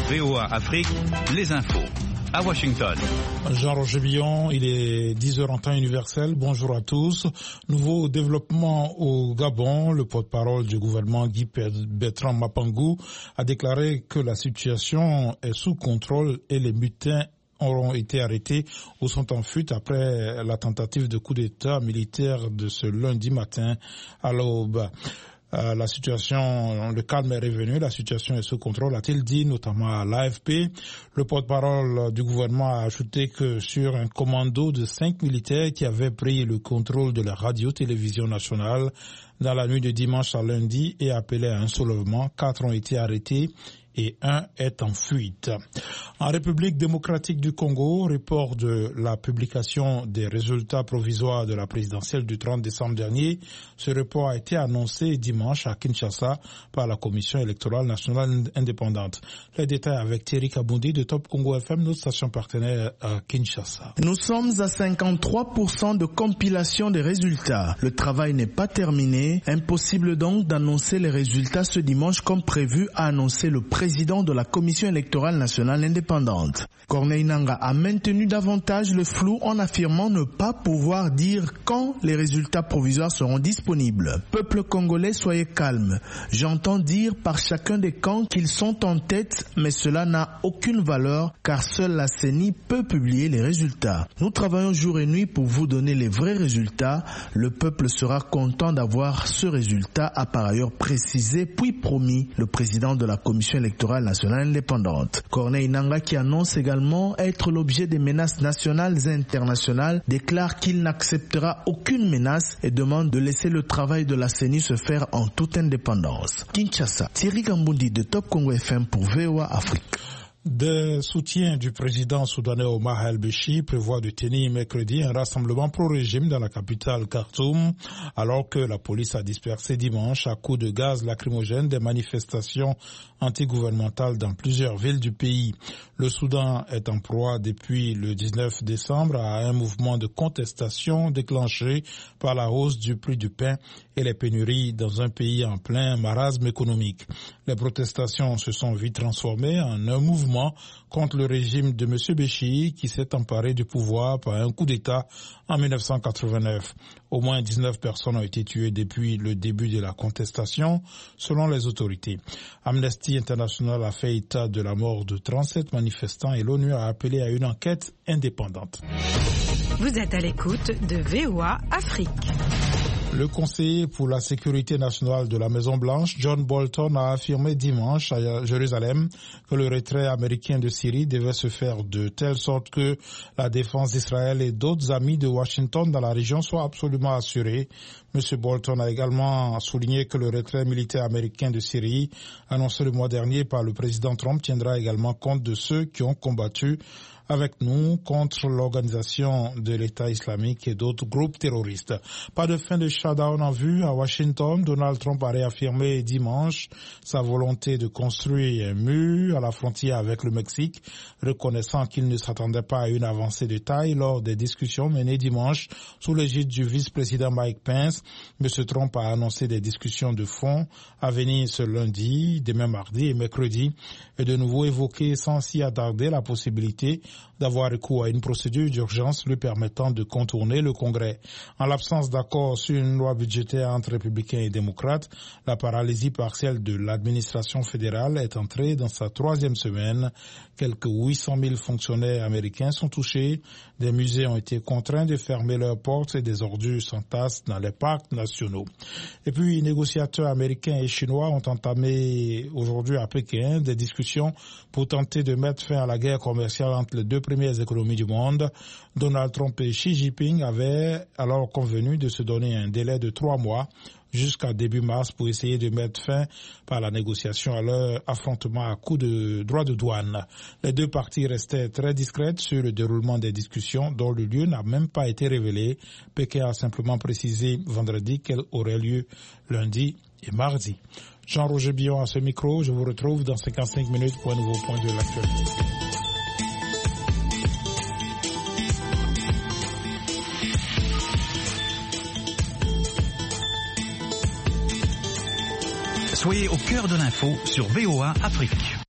VOA Afrique, les infos. À Washington. Jean-Roger Billon, il est 10h en temps universel. Bonjour à tous. Nouveau développement au Gabon. Le porte-parole du gouvernement Guy Bertrand Mapangou a déclaré que la situation est sous contrôle et les mutins auront été arrêtés ou sont en fuite après la tentative de coup d'État militaire de ce lundi matin à l'aube. La situation, le calme est revenu, la situation est sous contrôle, a-t-il dit, notamment à l'AFP. Le porte-parole du gouvernement a ajouté que sur un commando de 5 militaires qui avaient pris le contrôle de la radio-télévision nationale dans la nuit de dimanche à lundi et appelé à un soulèvement, 4 ont été arrêtés et 1 est en fuite. En République démocratique du Congo, report de la publication des résultats provisoires de la présidentielle du 30 décembre dernier. Ce report a été annoncé dimanche à Kinshasa par la Commission électorale nationale indépendante. Les détails avec Thierry Kaboundi de Top Congo FM, notre station partenaire à Kinshasa. Nous sommes à 53% de compilation des résultats. Le travail n'est pas terminé. Impossible donc d'annoncer les résultats ce dimanche comme prévu, a annoncé le président de la Commission électorale nationale indépendante. Corneille Nangaa a maintenu davantage le flou en affirmant ne pas pouvoir dire quand les résultats provisoires seront disponibles. Peuple congolais, soyez calme. J'entends dire par chacun des camps qu'ils sont en tête, mais cela n'a aucune valeur car seule la CENI peut publier les résultats. Nous travaillons jour et nuit pour vous donner les vrais résultats. Le peuple sera content d'avoir ce résultat, a par ailleurs précisé puis promis le président de la Commission électorale nationale indépendante. Corneille Nangaa, qui annonce également être l'objet des menaces nationales et internationales, déclare qu'il n'acceptera aucune menace et demande de laisser le travail de la CENI se faire en toute indépendance. Kinshasa, Thierry Kaboundi de Top Congo FM pour VOA Afrique. Des soutiens du président soudanais Omar el-Béchir prévoient de tenir mercredi un rassemblement pro-régime dans la capitale Khartoum, alors que la police a dispersé dimanche à coups de gaz lacrymogène des manifestations antigouvernementales dans plusieurs villes du pays. Le Soudan est en proie depuis le 19 décembre à un mouvement de contestation déclenché par la hausse du prix du pain et les pénuries dans un pays en plein marasme économique. Les protestations se sont vite transformées en un mouvement contre le régime de M. Béchir qui s'est emparé du pouvoir par un coup d'État en 1989. Au moins 19 personnes ont été tuées depuis le début de la contestation, selon les autorités. Amnesty International a fait état de la mort de 37 manifestants et l'ONU a appelé à une enquête indépendante. Vous êtes à l'écoute de VOA Afrique. Le conseiller pour la sécurité nationale de la Maison-Blanche, John Bolton, a affirmé dimanche à Jérusalem que le retrait américain de Syrie devait se faire de telle sorte que la défense d'Israël et d'autres amis de Washington dans la région soit absolument assurée. M. Bolton a également souligné que le retrait militaire américain de Syrie, annoncé le mois dernier par le président Trump, tiendra également compte de ceux qui ont combattu avec nous contre l'organisation de l'État islamique et d'autres groupes terroristes. Pas de fin de shutdown en vue à Washington. Donald Trump a réaffirmé dimanche sa volonté de construire un mur à la frontière avec le Mexique, reconnaissant qu'il ne s'attendait pas à une avancée de taille lors des discussions menées dimanche sous l'égide du vice-président Mike Pence. M. Trump a annoncé des discussions de fond à venir ce lundi, demain mardi et mercredi, et de nouveau évoqué sans s'y attarder la possibilité d'avoir recours à une procédure d'urgence lui permettant de contourner le Congrès. En l'absence d'accord sur une loi budgétaire entre républicains et démocrates, la paralysie partielle de l'administration fédérale est entrée dans sa 3e semaine. Quelques 800 000 fonctionnaires américains sont touchés. Des musées ont été contraints de fermer leurs portes et des ordures s'entassent dans les parcs nationaux. Et puis, les négociateurs américains et chinois ont entamé aujourd'hui à Pékin des discussions pour tenter de mettre fin à la guerre commerciale entre les deux premières économies du monde. Donald Trump et Xi Jinping avaient alors convenu de se donner un délai de 3 mois jusqu'à début mars pour essayer de mettre fin par la négociation à leur affrontement à coup de droits de douane. Les deux parties restaient très discrètes sur le déroulement des discussions dont le lieu n'a même pas été révélé. Pékin a simplement précisé vendredi qu'elles auraient lieu lundi et mardi. Jean-Roger Billon à ce micro, je vous retrouve dans 55 minutes pour un nouveau point de l'actualité. Soyez au cœur de l'info sur VOA Afrique.